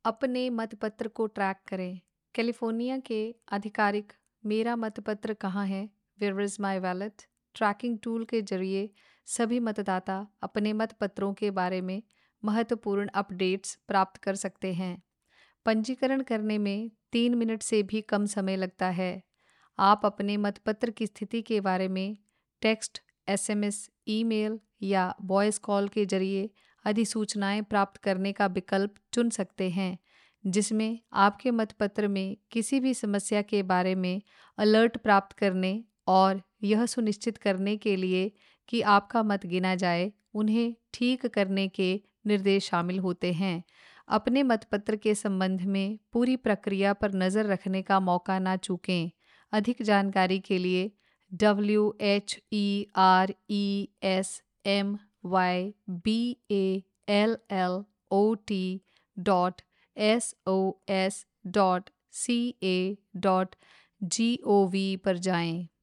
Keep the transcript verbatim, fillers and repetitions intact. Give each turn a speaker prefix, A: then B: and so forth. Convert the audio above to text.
A: अपने मतपत्र को ट्रैक करें। कैलिफोर्निया के आधिकारिक मेरा मतपत्र कहाँ है, where is my ballot tracking tool के जरिए सभी मतदाता अपने मतपत्रों के बारे में महत्वपूर्ण अपडेट्स प्राप्त कर सकते हैं। पंजीकरण करने में तीन मिनट से भी कम समय लगता है। आप अपने मतपत्र की स्थिति के बारे में टेक्स्ट, एसएमएस, ईमेल या वॉइस कॉल के जरिए अधिसूचनाएं प्राप्त करने का विकल्प चुन सकते हैं, जिसमें आपके मतपत्र में किसी भी समस्या के बारे में अलर्ट प्राप्त करने और यह सुनिश्चित करने के लिए कि आपका मत गिना जाए, उन्हें ठीक करने के निर्देश शामिल होते हैं। अपने मतपत्र के संबंध में पूरी प्रक्रिया पर नज़र रखने का मौका ना चूकें। अधिक जानकारी के लिए W H E R E S M Y B A L L O T dot S O S dot C A dot G O V पर जाएं।